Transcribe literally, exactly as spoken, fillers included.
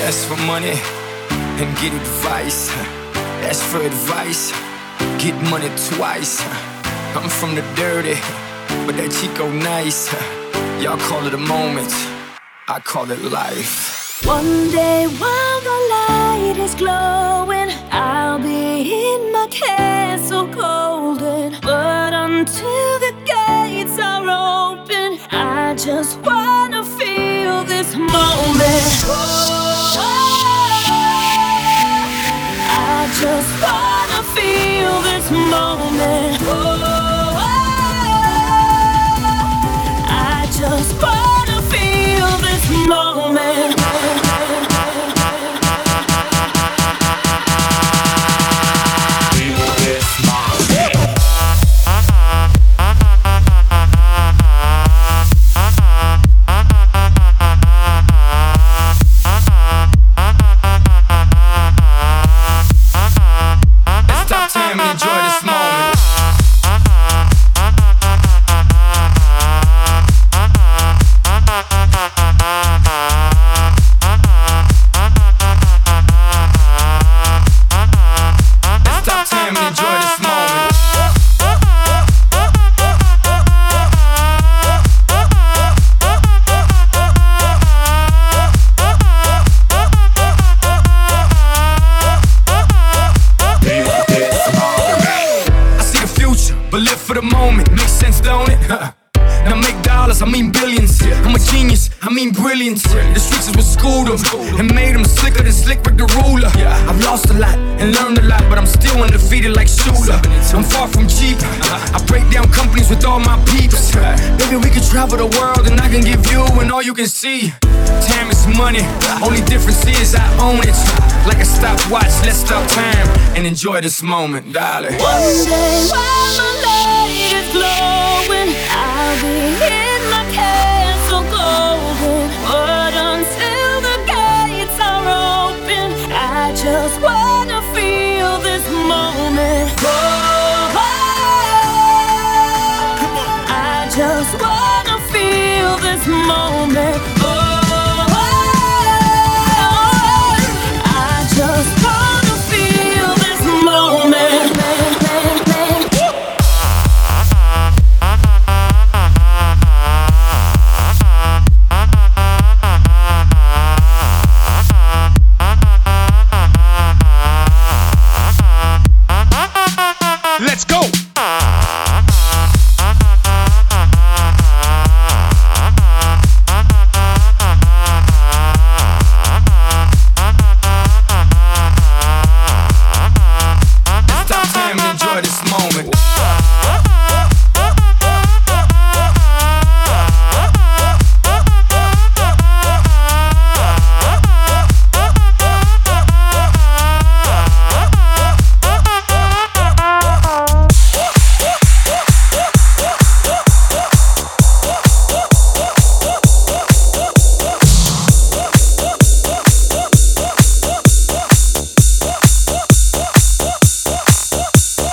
Ask for money and get advice. Ask for advice, get money twice. I'm from the dirty, but that Chico nice. Y'all call it a moment, I call it life. One day while the light is glowing, I'll be in my castle golden. But until the gates are open, I just wanna feel this moment. Oh, I just wanna feel this moment. Oh, I just wanna feel this moment. But live for the moment, makes sense, don't it? Now make dollars, I mean billions. I'm a genius, I mean brilliance. The streets is what schooled them and made them slicker than Slick Rick the ruler. I've lost a lot and learned a lot, but I'm still undefeated like Shula. I'm far from cheap, I break down companies with all my peeps. Maybe we could travel the world and I can give you and all you can see. Time is money, only difference is I own it. Like a stopwatch, let's stop time and enjoy this moment, darling. One day while the light is glowing,